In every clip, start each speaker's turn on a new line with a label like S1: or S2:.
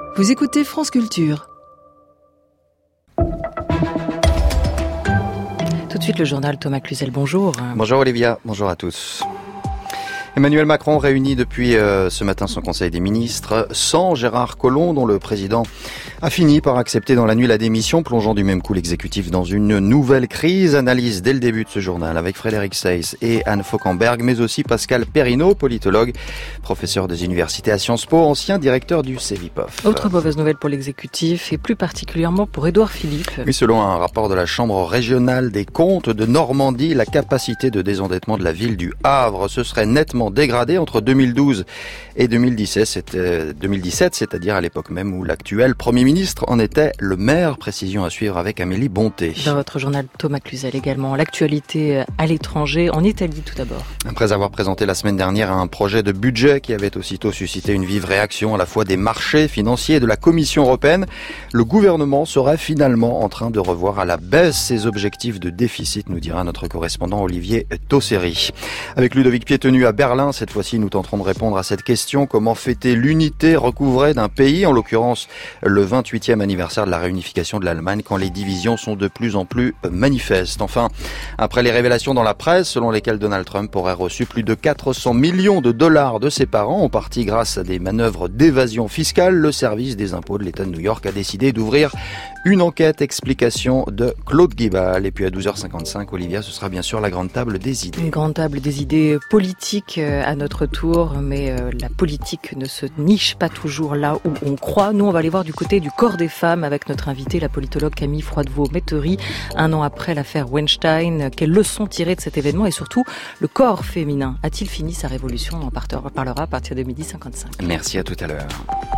S1: Vous écoutez France Culture. Tout de suite le journal Thomas Cluzel, bonjour.
S2: Bonjour Olivia, bonjour à tous. Emmanuel Macron réunit depuis ce matin son Conseil des ministres sans Gérard Collomb, dont le président a fini par accepter dans la nuit la démission, plongeant du même coup l'exécutif dans une nouvelle crise. Analyse dès le début de ce journal avec Frédéric Seyss et Anne Fauquemberg, mais aussi Pascal Perrineau, politologue, professeur des universités à Sciences Po, ancien directeur du Cevipof.
S1: Autre mauvaise nouvelle pour l'exécutif et plus particulièrement pour Édouard Philippe.
S2: Oui, selon un rapport de la Chambre régionale des comptes de Normandie, la capacité de désendettement de la ville du Havre se serait nettement dégradée entre 2012 et 2017, c'est-à-dire à l'époque même où l'actuel Premier ministre en était le maire. Précision à suivre avec Amélie Bonté.
S1: Dans votre journal Thomas Cluzel également, l'actualité à l'étranger, en Italie tout d'abord.
S2: Après avoir présenté la semaine dernière un projet de budget qui avait aussitôt suscité une vive réaction à la fois des marchés financiers et de la Commission européenne, le gouvernement serait finalement en train de revoir à la baisse ses objectifs de déficit, nous dira notre correspondant Olivier Tosseri. Avec Ludovic Piétenu à Berlin, cette fois-ci nous tenterons de répondre à cette question: comment fêter l'unité recouvrée d'un pays, en l'occurrence le 28e anniversaire de la réunification de l'Allemagne, quand les divisions sont de plus en plus manifestes. Enfin, après les révélations dans la presse selon lesquelles Donald Trump aurait reçu plus de 400 millions de dollars de ses parents, en partie grâce à des manœuvres d'évasion fiscale, le service des impôts de l'État de New York a décidé d'ouvrir une enquête. Explication de Claude Guibal. Et puis à 12h55, Olivia, ce sera bien sûr la grande table des idées.
S1: Une grande table des idées politiques à notre tour, mais la politique ne se niche pas toujours là où on croit. Nous, on va aller voir du côté du corps des femmes avec notre invitée, la politologue Camille Froidevaux-Métairie. Un an après l'affaire Weinstein, quelles leçons tirer de cet événement et surtout, le corps féminin a-t-il fini sa révolution? On en parlera à partir de 12h55.
S2: Merci, à tout à l'heure.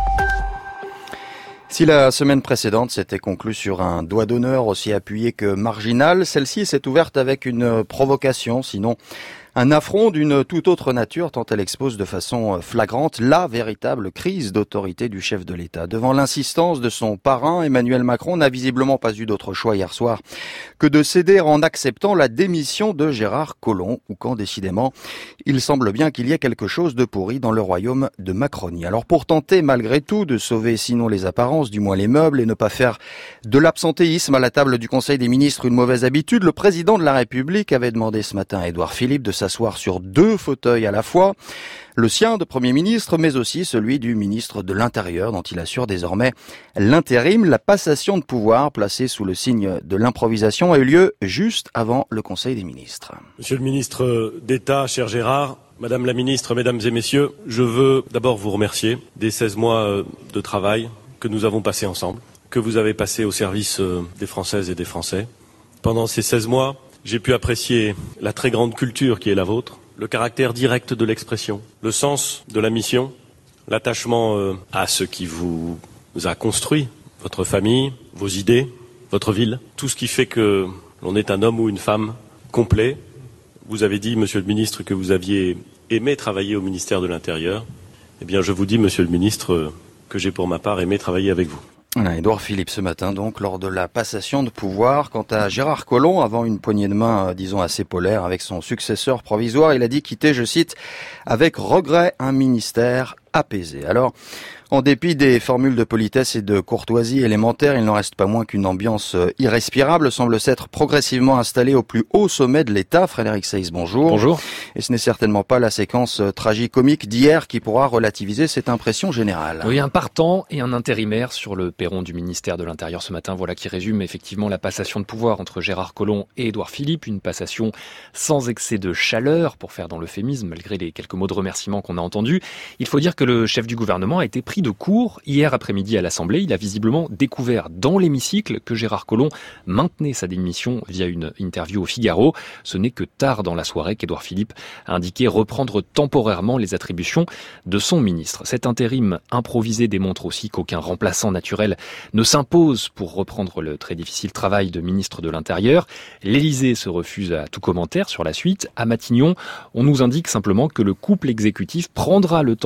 S2: Si la semaine précédente s'était conclue sur un doigt d'honneur aussi appuyé que marginal, celle-ci s'est ouverte avec une provocation, sinon un affront d'une toute autre nature, tant elle expose de façon flagrante la véritable crise d'autorité du chef de l'État. Devant l'insistance de son parrain, Emmanuel Macron n'a visiblement pas eu d'autre choix hier soir que de céder en acceptant la démission de Gérard Collomb, ou quand décidément il semble bien qu'il y ait quelque chose de pourri dans le royaume de Macronie. Alors pour tenter malgré tout de sauver sinon les apparences, du moins les meubles, et ne pas faire de l'absentéisme à la table du Conseil des ministres une mauvaise habitude, le président de la République avait demandé ce matin à Édouard Philippe de s'asseoir sur deux fauteuils à la fois, le sien de Premier ministre, mais aussi celui du ministre de l'Intérieur, dont il assure désormais l'intérim. La passation de pouvoir, placée sous le signe de l'improvisation, a eu lieu juste avant le Conseil des ministres.
S3: Monsieur le ministre d'État, cher Gérard, Madame la ministre, Mesdames et Messieurs, je veux d'abord vous remercier des 16 mois de travail que nous avons passés ensemble, que vous avez passé au service des Françaises et des Français. Pendant ces 16 mois, j'ai pu apprécier la très grande culture qui est la vôtre, le caractère direct de l'expression, le sens de la mission, l'attachement à ce qui vous a construit, votre famille, vos idées, votre ville, tout ce qui fait que l'on est un homme ou une femme complet. Vous avez dit, Monsieur le ministre, que vous aviez aimé travailler au ministère de l'Intérieur. Eh bien, je vous dis, Monsieur le ministre, que j'ai pour ma part aimé travailler avec vous.
S2: Voilà, Édouard Philippe ce matin donc lors de la passation de pouvoir. Quant à Gérard Collomb, avant une poignée de main disons assez polaire avec son successeur provisoire, il a dit quitter, je cite, avec regret un ministère apaisé. Alors, en dépit des formules de politesse et de courtoisie élémentaires, il n'en reste pas moins qu'une ambiance irrespirable semble s'être progressivement installée au plus haut sommet de l'État. Frédéric Seyss, bonjour.
S4: Bonjour.
S2: Et ce n'est certainement pas la séquence tragicomique d'hier qui pourra relativiser cette impression générale.
S4: Oui, un partant et un intérimaire sur le perron du ministère de l'Intérieur ce matin. Voilà qui résume effectivement la passation de pouvoir entre Gérard Collomb et Édouard Philippe. Une passation sans excès de chaleur, pour faire dans l'euphémisme, malgré les quelques mots de remerciement qu'on a entendus. Il faut dire que le chef du gouvernement a été pris de court hier après-midi à l'Assemblée. Il a visiblement découvert dans l'hémicycle que Gérard Collomb maintenait sa démission via une interview au Figaro. Ce n'est que tard dans la soirée qu'Édouard Philippe a indiqué reprendre temporairement les attributions de son ministre. Cet intérim improvisé démontre aussi qu'aucun remplaçant naturel ne s'impose pour reprendre le très difficile travail de ministre de l'Intérieur. L'Élysée se refuse à tout commentaire sur la suite. À Matignon, on nous indique simplement que le couple exécutif prendra le temps nécessaire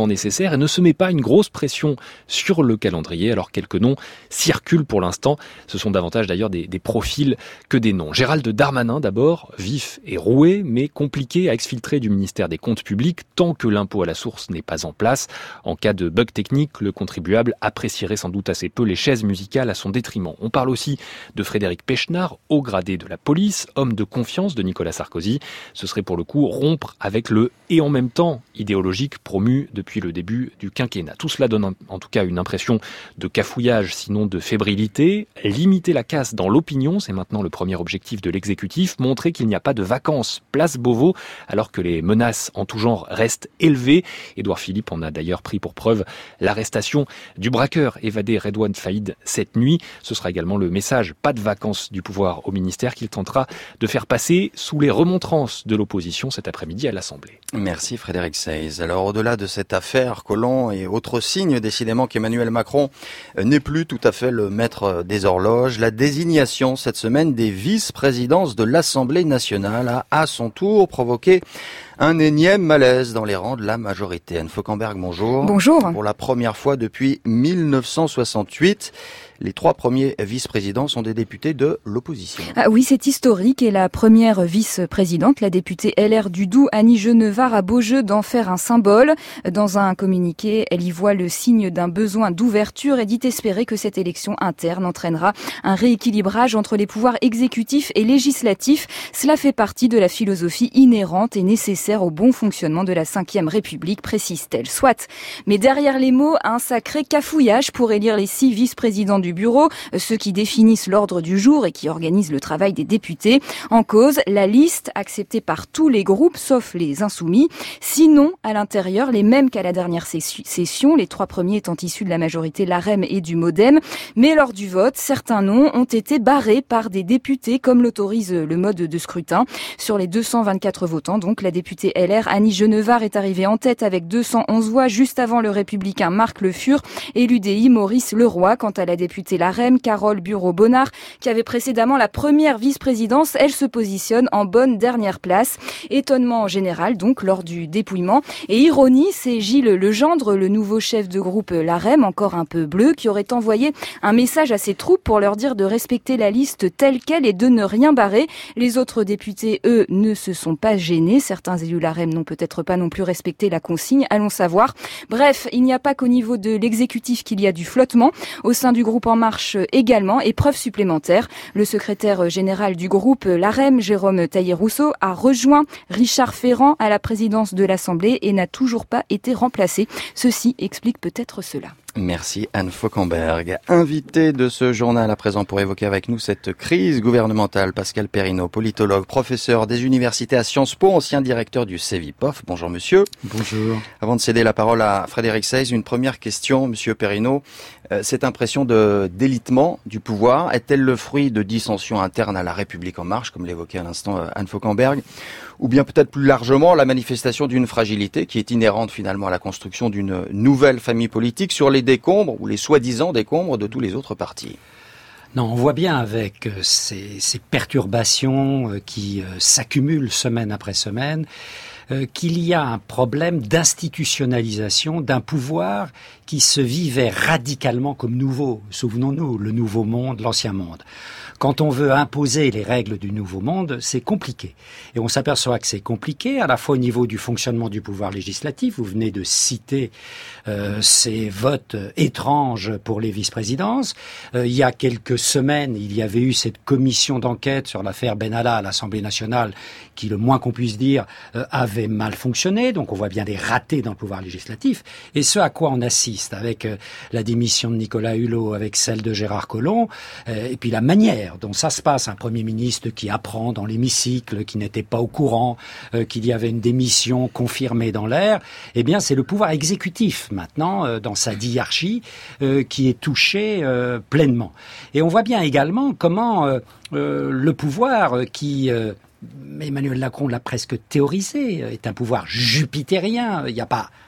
S4: ministère et ne se met pas une grosse pression sur le calendrier. Alors quelques noms circulent pour l'instant. Ce sont davantage d'ailleurs des profils que des noms. Gérald Darmanin d'abord, vif et roué, mais compliqué à exfiltrer du ministère des Comptes publics tant que l'impôt à la source n'est pas en place. En cas de bug technique, le contribuable apprécierait sans doute assez peu les chaises musicales à son détriment. On parle aussi de Frédéric Pechnard, haut gradé de la police, homme de confiance de Nicolas Sarkozy. Ce serait pour le coup rompre avec le « et en même temps » idéologique promu depuis le début du quinquennat. Tout cela donne en tout cas une impression de cafouillage, sinon de fébrilité. Limiter la casse dans l'opinion, c'est maintenant le premier objectif de l'exécutif. Montrer qu'il n'y a pas de vacances place Beauvau, alors que les menaces en tout genre restent élevées. Édouard Philippe en a d'ailleurs pris pour preuve l'arrestation du braqueur évadé Redouane Faïd cette nuit. Ce sera également le message « pas de vacances du pouvoir » au ministère qu'il tentera de faire passer sous les remontrances de l'opposition cet après-midi à l'Assemblée.
S2: Merci Frédéric Seyss. Alors au-delà de cette affaire Collomb et autres signes décidément qu'Emmanuel Macron n'est plus tout à fait le maître des horloges, la désignation cette semaine des vice-présidences de l'Assemblée nationale a à son tour provoqué un énième malaise dans les rangs de la majorité. Anne Fauquemberg, bonjour.
S5: Bonjour.
S2: Pour la première fois depuis 1968, les 3 premiers vice-présidents sont des députés de l'opposition.
S5: Ah oui, c'est historique et la première vice-présidente, la députée LR du Doubs, Annie Genevard, a beau jeu d'en faire un symbole. Dans un communiqué, elle y voit le signe d'un besoin d'ouverture et dit espérer que cette élection interne entraînera un rééquilibrage entre les pouvoirs exécutifs et législatifs. Cela fait partie de la philosophie inhérente et nécessaire au bon fonctionnement de la Ve République, précise-t-elle. Soit. Mais derrière les mots, un sacré cafouillage pour élire les 6 vice-présidents du bureau, ceux qui définissent l'ordre du jour et qui organisent le travail des députés. En cause, la liste acceptée par tous les groupes, sauf les insoumis. Sinon, à l'intérieur, les mêmes qu'à la dernière session, les 3 premiers étant issus de la majorité LaREM et du MoDem. Mais lors du vote, certains noms ont été barrés par des députés, comme l'autorise le mode de scrutin. Sur les 224 votants, donc, la députée LR Annie Genevard est arrivée en tête avec 211 voix, juste avant le républicain Marc Le Fur et l'UDI Maurice Leroy. Quant à la députée LaREM, Carole Bureau-Bonnard, qui avait précédemment la première vice-présidence, elle se positionne en bonne dernière place. Étonnement en général, donc, lors du dépouillement. Et ironie, c'est Gilles Legendre, le nouveau chef de groupe LaREM, encore un peu bleu, qui aurait envoyé un message à ses troupes pour leur dire de respecter la liste telle qu'elle et de ne rien barrer. Les autres députés, eux, ne se sont pas gênés. Certains élus LaREM n'ont peut-être pas non plus respecté la consigne, allons savoir. Bref, il n'y a pas qu'au niveau de l'exécutif qu'il y a du flottement. Au sein du groupe En Marche également, et preuve supplémentaire, le secrétaire général du groupe LaREM, Jérôme Taillé-Rousseau, a rejoint Richard Ferrand à la présidence de l'Assemblée et n'a toujours pas été remplacé. Ceci explique peut-être cela.
S2: Merci Anne Fauquemberg. Invité de ce journal à présent pour évoquer avec nous cette crise gouvernementale, Pascal Perrineau, politologue, professeur des universités à Sciences Po, ancien directeur du CEVIPOF. Bonjour monsieur.
S6: Bonjour.
S2: Avant de céder la parole à Frédéric Seyss, une première question, monsieur Perrineau. Cette impression de délitement du pouvoir est-elle le fruit de dissensions internes à la République en marche, comme l'évoquait à l'instant Anne Fauquemberg, ou bien peut-être plus largement la manifestation d'une fragilité qui est inhérente finalement à la construction d'une nouvelle famille politique sur les décombres ou les soi-disant décombres de tous les autres partis?
S6: Non, on voit bien avec ces perturbations qui s'accumulent semaine après semaine qu'il y a un problème d'institutionnalisation d'un pouvoir qui se vivait radicalement comme nouveau. Souvenons-nous, le nouveau monde, l'ancien monde. Quand on veut imposer les règles du nouveau monde, c'est compliqué. Et on s'aperçoit que c'est compliqué, à la fois au niveau du fonctionnement du pouvoir législatif. Vous venez de citer ces votes étranges pour les vice-présidences. Il y a quelques semaines, il y avait eu cette commission d'enquête sur l'affaire Benalla à l'Assemblée nationale qui, le moins qu'on puisse dire, avait mal fonctionné. Donc on voit bien des ratés dans le pouvoir législatif. Et ce à quoi on assiste avec la démission de Nicolas Hulot, avec celle de Gérard Collomb, et puis la manière dont ça se passe, un Premier ministre qui apprend dans l'hémicycle, qui n'était pas au courant qu'il y avait une démission confirmée dans l'air, eh bien c'est le pouvoir exécutif maintenant, dans sa diarchie, qui est touché pleinement. Et on voit bien également comment le pouvoir qui... Emmanuel Macron l'a presque théorisé, est un pouvoir jupitérien. Il n'y a pas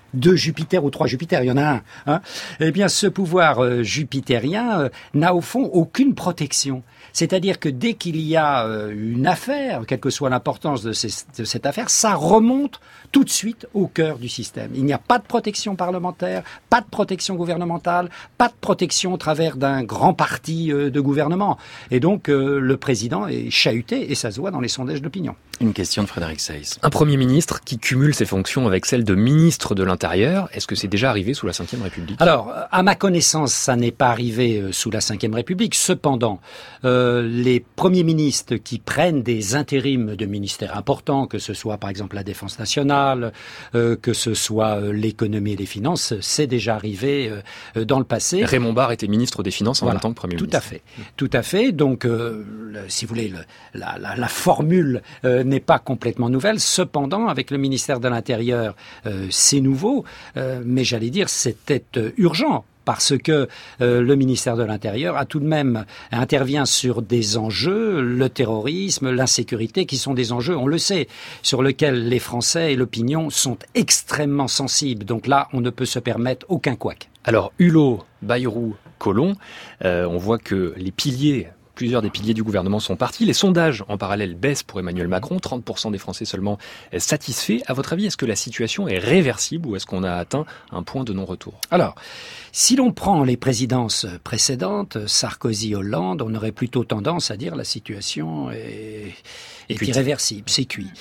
S6: 2 Jupiter ou 3 Jupiter, il y en a un. Hein. Eh bien, ce pouvoir jupitérien n'a au fond aucune protection. C'est-à-dire que dès qu'il y a une affaire, quelle que soit l'importance de cette affaire, ça remonte tout de suite au cœur du système. Il n'y a pas de protection parlementaire, pas de protection gouvernementale, pas de protection au travers d'un grand parti de gouvernement. Et donc, le président est chahuté et ça se voit dans les sondages d'opinion.
S2: Une question de Frédéric Seyss.
S4: Un Premier ministre qui cumule ses fonctions avec celles de ministre de l'Intérieur, est-ce que c'est déjà arrivé sous la Ve République ?
S6: Alors, à ma connaissance, ça n'est pas arrivé sous la Ve République. Cependant, les premiers ministres qui prennent des intérims de ministères importants, que ce soit par exemple la Défense nationale, que ce soit l'économie et les finances, c'est déjà arrivé dans le passé.
S4: Raymond Barre était ministre des Finances en même temps que Premier ministre.
S6: Tout à fait. Donc, si vous voulez, la formule n'est pas complètement nouvelle. Cependant, avec le ministère de l'Intérieur, c'est nouveau. Mais j'allais dire, c'était urgent. Parce que le ministère de l'Intérieur a tout de même intervient sur des enjeux, le terrorisme, l'insécurité, qui sont des enjeux, on le sait, sur lesquels les Français et l'opinion sont extrêmement sensibles. Donc là, on ne peut se permettre aucun couac.
S4: Alors, Hulot, Bayrou, Collomb, on voit que plusieurs des piliers du gouvernement sont partis. Les sondages, en parallèle, baissent pour Emmanuel Macron. 30% des Français seulement satisfaits. À votre avis, est-ce que la situation est réversible ou est-ce qu'on a atteint un point de non-retour ?
S6: Alors, si l'on prend les présidences précédentes, Sarkozy, Hollande, on aurait plutôt tendance à dire la situation est irréversible, c'est cuit.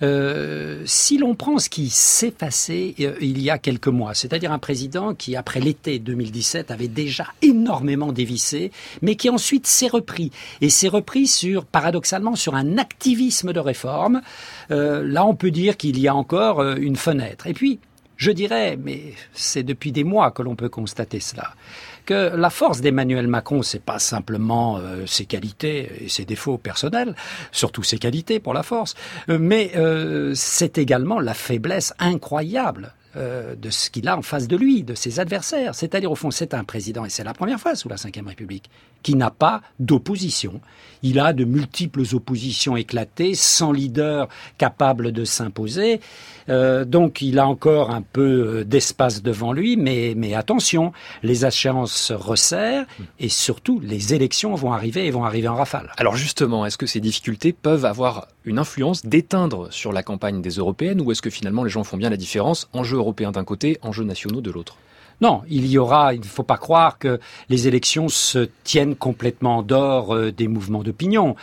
S6: Si l'on prend ce qui s'est passé il y a quelques mois, c'est-à-dire un président qui, après l'été 2017, avait déjà énormément dévissé, mais qui ensuite s'est repris. Et s'est repris paradoxalement, sur un activisme de réforme. Là, on peut dire qu'il y a encore une fenêtre. Et puis, je dirais, mais c'est depuis des mois que l'on peut constater cela, que la force d'Emmanuel Macron, c'est pas simplement ses qualités et ses défauts personnels, surtout ses qualités pour la force, mais c'est également la faiblesse incroyable de ce qu'il a en face de lui, de ses adversaires. C'est-à-dire, au fond, c'est un président, et c'est la première fois sous la Ve République, qui n'a pas d'opposition. Il a de multiples oppositions éclatées, sans leader capable de s'imposer. Donc, il a encore un peu d'espace devant lui, mais attention, les échéances se resserrent, et surtout, les élections vont arriver en rafale.
S4: Alors justement, est-ce que ces difficultés peuvent avoir une influence d'éteindre sur la campagne des européennes, ou est-ce que finalement les gens font bien la différence, enjeux européens d'un côté, enjeux nationaux de l'autre ?
S6: Non, il ne faut pas croire que les élections se tiennent complètement en dehors des mouvements d'opinion.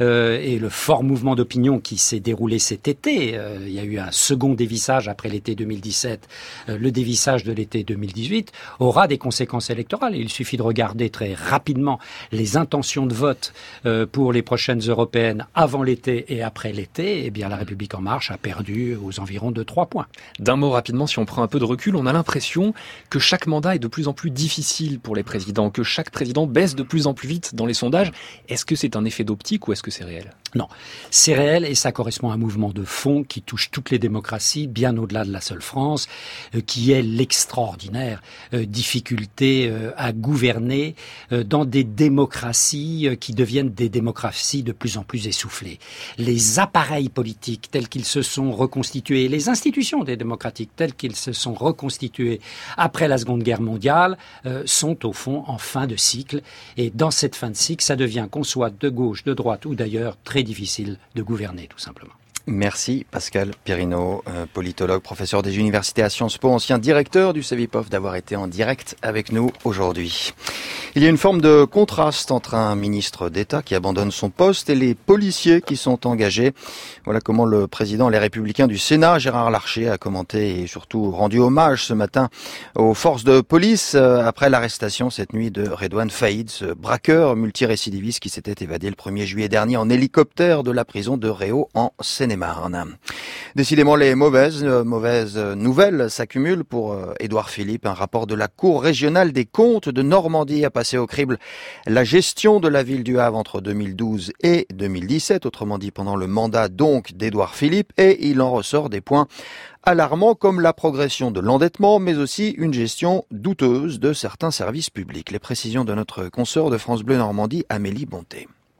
S6: Et le fort mouvement d'opinion qui s'est déroulé cet été, il y a eu un second dévissage après l'été 2017, le dévissage de l'été 2018, aura des conséquences électorales. Il suffit de regarder très rapidement les intentions de vote pour les prochaines européennes avant l'été et après l'été. Eh bien, La République En Marche a perdu aux environs de 3 points.
S4: D'un mot rapidement, si on prend un peu de recul, on a l'impression que chaque mandat est de plus en plus difficile pour les présidents, que chaque président baisse de plus en plus vite dans les sondages. Est-ce que c'est un effet d'optique ou est-ce que c'est réel ?
S6: Non, c'est réel et ça correspond à un mouvement de fond qui touche toutes les démocraties, bien au-delà de la seule France, qui est l'extraordinaire difficulté à gouverner dans des démocraties qui deviennent des démocraties de plus en plus essoufflées. Les appareils politiques tels qu'ils se sont reconstitués, les institutions des démocratiques telles qu'ils se sont reconstituées après la Seconde Guerre mondiale sont au fond en fin de cycle. Et dans cette fin de cycle, ça devient, qu'on soit de gauche, de droite ou d'ailleurs, très difficile de gouverner, tout simplement.
S2: Merci Pascal Perrineau, politologue, professeur des universités à Sciences Po, ancien directeur du CEVIPOF, d'avoir été en direct avec nous aujourd'hui. Il y a une forme de contraste entre un ministre d'État qui abandonne son poste et les policiers qui sont engagés. Voilà comment le président Les Républicains du Sénat, Gérard Larcher, a commenté et surtout rendu hommage ce matin aux forces de police après l'arrestation cette nuit de Redouane Faïd, ce braqueur multirécidiviste qui s'était évadé le 1er juillet dernier en hélicoptère de la prison de Réau en Seine-et-Marne. Décidément, les mauvaises nouvelles s'accumulent pour Édouard Philippe. Un rapport de la Cour régionale des comptes de Normandie a passé au crible la gestion de la ville du Havre entre 2012 et 2017, autrement dit pendant le mandat donc d'Édouard Philippe, et il en ressort des points alarmants comme la progression de l'endettement, mais aussi une gestion douteuse de certains services publics. Les précisions de notre consoeur de France Bleu Normandie, Amélie Bonté.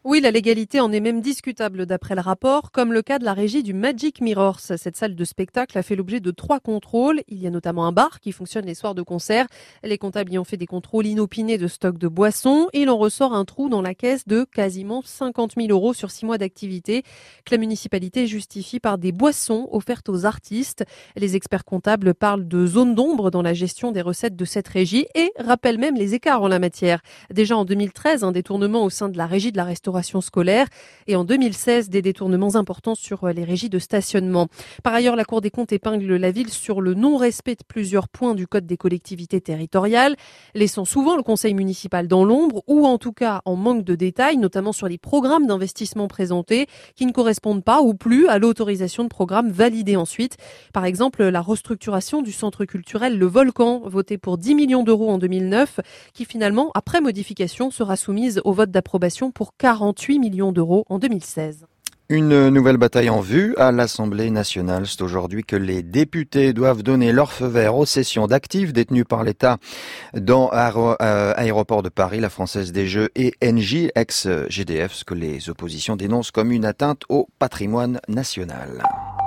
S7: Oui, la légalité en est même discutable d'après le rapport, comme le cas de la régie du Magic Mirrors. Cette salle de spectacle a fait l'objet de 3 contrôles. Il y a notamment un bar qui fonctionne les soirs de concert. Les comptables y ont fait des contrôles inopinés de stock de boissons. Il en ressort un trou dans la caisse de quasiment 50 000 € sur 6 mois d'activité, que la municipalité justifie par des boissons offertes aux artistes. Les experts comptables parlent de zone d'ombre dans la gestion des recettes de cette régie et rappellent même les écarts en la matière. Déjà en 2013, un détournement au sein de la régie de la restauration scolaire et en 2016 des détournements importants sur les régies de stationnement. Par ailleurs, la Cour des comptes épingle la ville sur le non-respect de plusieurs points du Code des collectivités territoriales, laissant souvent le conseil municipal dans l'ombre ou en tout cas en manque de détails, notamment sur les programmes d'investissement présentés qui ne correspondent pas ou plus à l'autorisation de programme validée ensuite. Par exemple, la restructuration du centre culturel Le Volcan, votée pour 10 millions d'euros en 2009, qui finalement, après modification, sera soumise au vote d'approbation pour 48 millions d'euros en 2016.
S2: Une nouvelle bataille en vue à l'Assemblée nationale. C'est aujourd'hui que les députés doivent donner leur feu vert aux cessions d'actifs détenus par l'État dans Aéroport de Paris, la Française des Jeux et Engie, ex-GDF, ce que les oppositions dénoncent comme une atteinte au patrimoine national.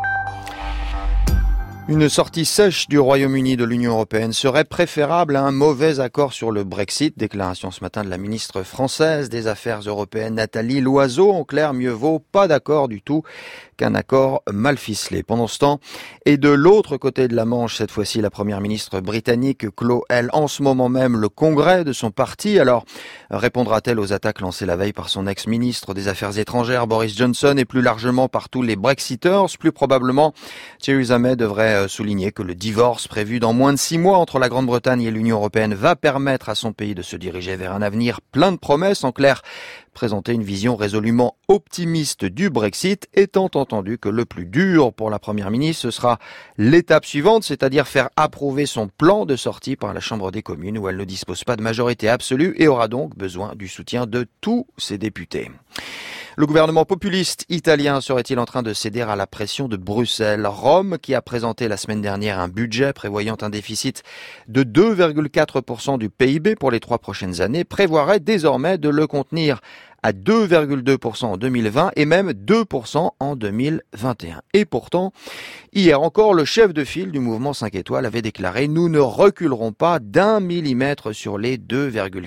S2: Une sortie sèche du Royaume-Uni de l'Union européenne serait préférable à un mauvais accord sur le Brexit. Déclaration ce matin de la ministre française des Affaires européennes Nathalie Loiseau. En clair, mieux vaut pas d'accord du tout qu'un accord mal ficelé. Pendant ce temps, et de l'autre côté de la Manche, cette fois-ci, la première ministre britannique clôt, elle, en ce moment même, le congrès de son parti. Alors, répondra-t-elle aux attaques lancées la veille par son ex-ministre des Affaires étrangères, Boris Johnson, et plus largement par tous les Brexiters? Plus probablement, Theresa May devrait souligner que le divorce prévu dans moins de 6 mois entre la Grande-Bretagne et l'Union européenne va permettre à son pays de se diriger vers un avenir plein de promesses. En clair, présenter une vision résolument optimiste du Brexit, étant entendu que le plus dur pour la première ministre, ce sera l'étape suivante, c'est-à-dire faire approuver son plan de sortie par la Chambre des communes, où elle ne dispose pas de majorité absolue et aura donc besoin du soutien de tous ses députés. Le gouvernement populiste italien serait-il en train de céder à la pression de Bruxelles? Rome, qui a présenté la semaine dernière un budget prévoyant un déficit de 2,4% du PIB pour les 3 prochaines années, prévoirait désormais de le contenir à 2,2% en 2020 et même 2% en 2021. Et pourtant, hier encore, le chef de file du mouvement 5 étoiles avait déclaré « Nous ne reculerons pas d'1 millimètre sur les 2,4%. »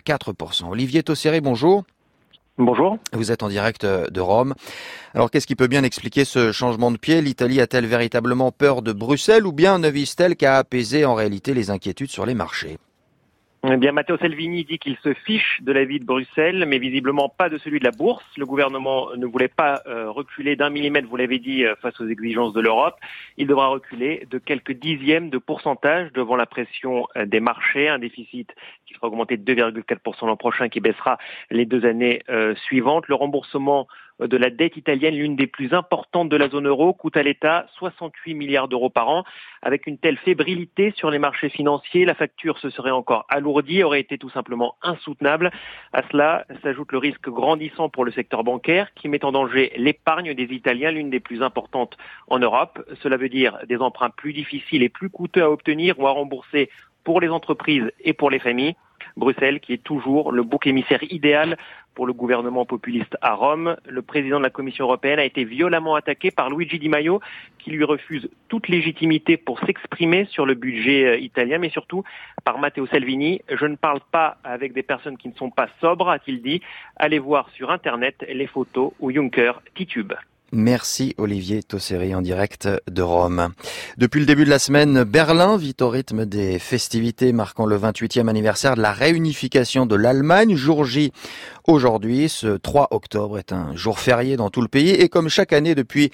S2: Olivier Tosseret, bonjour.
S8: Bonjour.
S2: Vous êtes en direct de Rome. Alors, qu'est-ce qui peut bien expliquer ce changement de pied? L'Italie a-t-elle véritablement peur de Bruxelles ou bien ne vise-t-elle qu'à apaiser en réalité les inquiétudes sur les marchés?
S8: Eh bien, Matteo Salvini dit qu'il se fiche de l'avis de Bruxelles, mais visiblement pas de celui de la bourse. Le gouvernement ne voulait pas reculer d'1 millimètre, vous l'avez dit, face aux exigences de l'Europe. Il devra reculer de quelques dixièmes de pourcentage devant la pression des marchés. Un déficit qui sera augmenté de 2,4% l'an prochain, qui baissera les 2 années suivantes. Le remboursement de la dette italienne, l'une des plus importantes de la zone euro, coûte à l'État 68 milliards d'euros par an. Avec une telle fébrilité sur les marchés financiers, la facture se serait encore alourdie, aurait été tout simplement insoutenable. À cela s'ajoute le risque grandissant pour le secteur bancaire qui met en danger l'épargne des Italiens, l'une des plus importantes en Europe. Cela veut dire des emprunts plus difficiles et plus coûteux à obtenir ou à rembourser pour les entreprises et pour les familles. Bruxelles, qui est toujours le bouc émissaire idéal pour le gouvernement populiste à Rome. Le président de la Commission européenne a été violemment attaqué par Luigi Di Maio, qui lui refuse toute légitimité pour s'exprimer sur le budget italien, mais surtout par Matteo Salvini. Je ne parle pas avec des personnes qui ne sont pas sobres, a-t-il dit. Allez voir sur Internet les photos où Juncker titube.
S2: Merci Olivier Tosseret en direct de Rome. Depuis le début de la semaine, Berlin vit au rythme des festivités marquant le 28e anniversaire de la réunification de l'Allemagne. Jour J aujourd'hui, ce 3 octobre est un jour férié dans tout le pays et comme chaque année depuis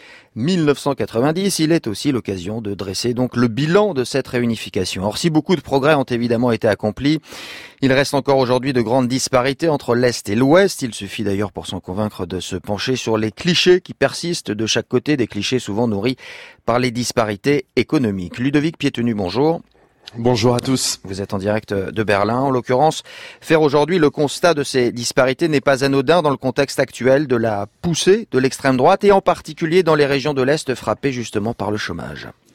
S2: 1990, il est aussi l'occasion de dresser donc le bilan de cette réunification. Or, si beaucoup de progrès ont évidemment été accomplis, il reste encore aujourd'hui de grandes disparités entre l'Est et l'Ouest. Il suffit d'ailleurs pour s'en convaincre de se pencher sur les clichés qui persistent de chaque côté, des clichés souvent nourris par les disparités économiques. Ludovic Piétenu, bonjour.
S9: Bonjour à tous.
S2: Vous êtes en direct de Berlin. En l'occurrence, faire aujourd'hui le constat de ces disparités n'est pas anodin dans le contexte actuel de la poussée de l'extrême droite et en particulier dans les régions de l'Est frappées justement par le chômage.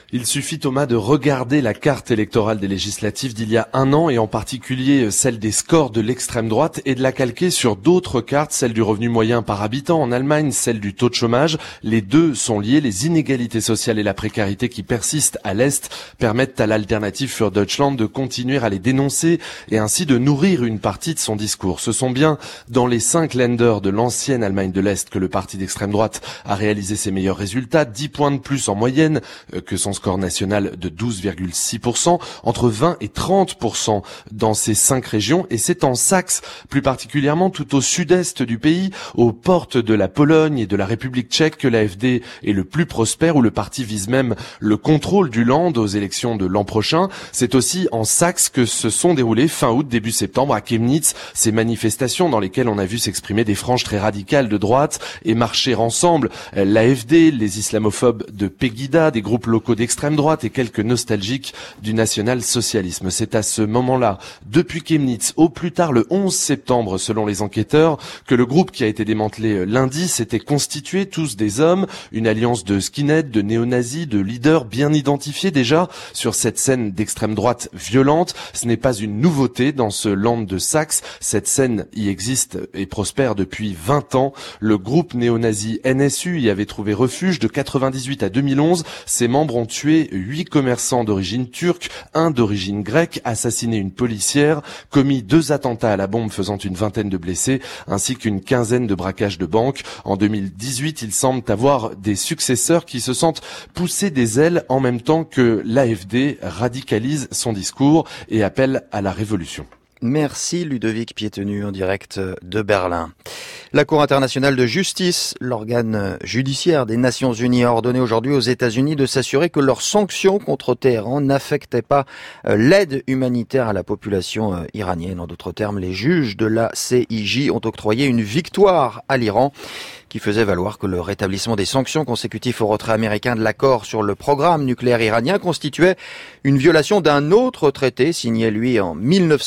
S9: Il suffit, Thomas, de regarder la carte électorale des législatives d'il y a un an et en particulier celle des scores de l'extrême droite et de la calquer sur d'autres cartes, celle du revenu moyen par habitant en Allemagne, celle du taux de chômage. Les deux sont liés. Les inégalités sociales et la précarité qui persistent à l'Est permettent à l'Alternative für Deutschland de continuer à les dénoncer et ainsi de nourrir une partie de son discours. Ce sont bien dans les 5 Länder de l'ancienne Allemagne de l'Est que le parti d'extrême droite a réalisé ses meilleurs résultats, 10 points de plus en moyenne que son score national de 12,6%, entre 20 et 30% dans ces 5 régions, et c'est en Saxe, plus particulièrement tout au sud-est du pays, aux portes de la Pologne et de la République tchèque, que l'AfD est le plus prospère, où le parti vise même le contrôle du Land aux élections de l'an prochain. C'est aussi en Saxe que se sont déroulées fin août, début septembre, à Chemnitz, ces manifestations dans lesquelles on a vu s'exprimer des franges très radicales de droite et marcher ensemble l'AfD, les islamophobes de Pegida, des groupes locaux d'extrême droite et quelques nostalgiques du national-socialisme. C'est à ce moment-là, depuis Chemnitz, au plus tard le 11 septembre selon les enquêteurs, que le groupe qui a été démantelé lundi s'était constitué, tous des hommes, une alliance de skinheads, de néo-nazis, de leaders bien identifiés déjà sur cette scène d'extrême droite violente. Ce n'est pas une nouveauté dans ce land de Saxe, cette scène y existe et prospère depuis 20 ans. Le groupe néo-nazi NSU y avait trouvé refuge de 98 à 2011. Ses membres ont tué 8 commerçants d'origine turque, un d'origine grecque, assassiné une policière, commis 2 attentats à la bombe faisant une vingtaine de blessés, ainsi qu'une quinzaine de braquages de banques. En 2018, ils semblent avoir des successeurs qui se sentent pousser des ailes en même temps que l'AfD radicalise son discours et appelle à la révolution.
S2: Merci Ludovic Piétenu en direct de Berlin. La Cour internationale de justice, l'organe judiciaire des Nations Unies, a ordonné aujourd'hui aux États-Unis de s'assurer que leurs sanctions contre Téhéran n'affectaient pas l'aide humanitaire à la population iranienne. En d'autres termes, les juges de la CIJ ont octroyé une victoire à l'Iran, qui faisait valoir que le rétablissement des sanctions consécutives au retrait américain de l'accord sur le programme nucléaire iranien constituait une violation d'un autre traité signé, lui, en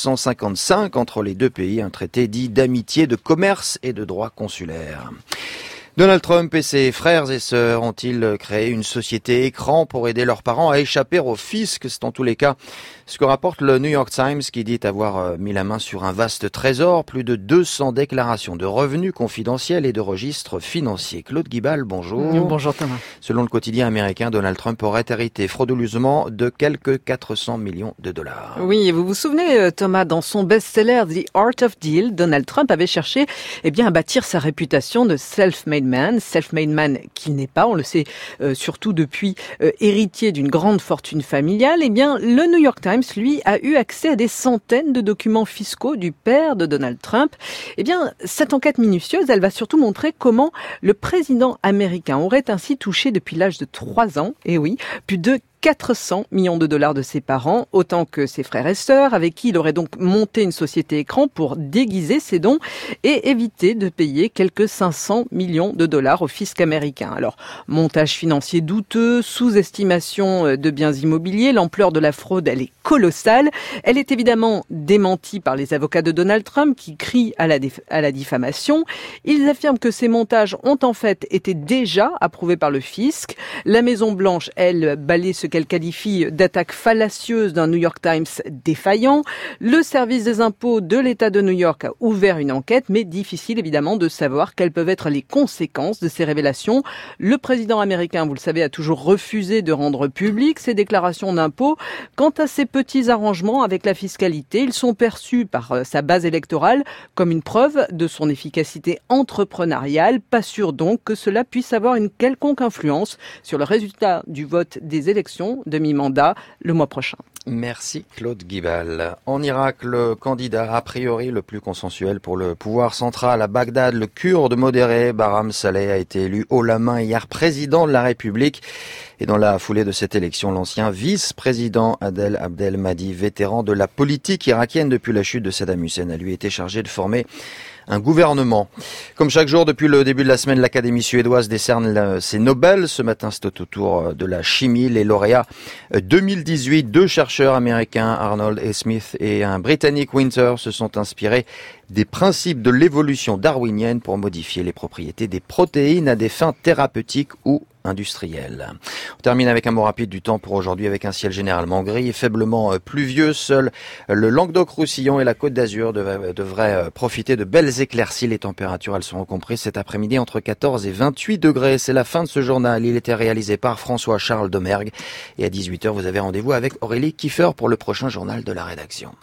S2: 1955 entre les deux pays, un traité dit d'amitié, de commerce et de droit consulaire. Donald Trump et ses frères et sœurs ont-ils créé une société écran pour aider leurs parents à échapper au fisc? C'est en tous les cas ce que rapporte le New York Times, qui dit avoir mis la main sur un vaste trésor, plus de 200 déclarations de revenus confidentiels et de registres financiers. Claude Guibal, bonjour.
S1: Bonjour Thomas.
S2: Selon le quotidien américain, Donald Trump aurait hérité frauduleusement de quelques 400 millions de dollars.
S1: Oui, et vous vous souvenez, Thomas, dans son best-seller The Art of Deal, Donald Trump avait cherché à bâtir sa réputation de self-made man qu'il n'est pas, on le sait surtout depuis héritier d'une grande fortune familiale. Le New York Times, lui, a eu accès à des centaines de documents fiscaux du père de Donald Trump. Cette enquête minutieuse, elle va surtout montrer comment le président américain aurait ainsi touché depuis l'âge de 3 ans, plus de 400 millions de dollars de ses parents, autant que ses frères et sœurs, avec qui il aurait donc monté une société écran pour déguiser ses dons et éviter de payer quelques 500 millions de dollars au fisc américain. Alors, montage financier douteux, sous-estimation de biens immobiliers, l'ampleur de la fraude, elle est colossale. Elle est évidemment démentie par les avocats de Donald Trump qui crient à la diffamation. Ils affirment que ces montages ont en fait été déjà approuvés par le fisc. La Maison-Blanche, elle, balaie ce qu'elle qualifie d'attaque fallacieuse d'un New York Times défaillant. Le service des impôts de l'État de New York a ouvert une enquête, mais difficile évidemment de savoir quelles peuvent être les conséquences de ces révélations. Le président américain, vous le savez, a toujours refusé de rendre publiques ses déclarations d'impôts. Quant à ces petits arrangements avec la fiscalité, ils sont perçus par sa base électorale comme une preuve de son efficacité entrepreneuriale. Pas sûr donc que cela puisse avoir une quelconque influence sur le résultat du vote des élections de mi-mandat le mois prochain.
S2: Merci Claude Guibal. En Irak, le candidat a priori le plus consensuel pour le pouvoir central à Bagdad, le kurde modéré Barham Saleh, a été élu haut la main hier président de la République. Et dans la foulée de cette élection, l'ancien vice-président Adel Abdelmahdi, vétéran de la politique irakienne depuis la chute de Saddam Hussein, a lui été chargé de former un gouvernement. Comme chaque jour depuis le début de la semaine, l'Académie suédoise décerne ses Nobel. Ce matin, c'est au tour de la chimie. Les lauréats 2018, 2 chercheurs américains, Arnold et Smith, et un Britannique, Winter, se sont inspirés des principes de l'évolution darwinienne pour modifier les propriétés des protéines à des fins thérapeutiques ou industrielle. On termine avec un mot rapide du temps pour aujourd'hui avec un ciel généralement gris et faiblement pluvieux. Seul le Languedoc-Roussillon et la Côte d'Azur devraient profiter de belles éclaircies. Les températures, elles seront comprises cet après-midi entre 14 et 28 degrés. C'est la fin de ce journal. Il était réalisé par François-Charles Domergue. Et à 18h, vous avez rendez-vous avec Aurélie Kiefer pour le prochain journal de la rédaction.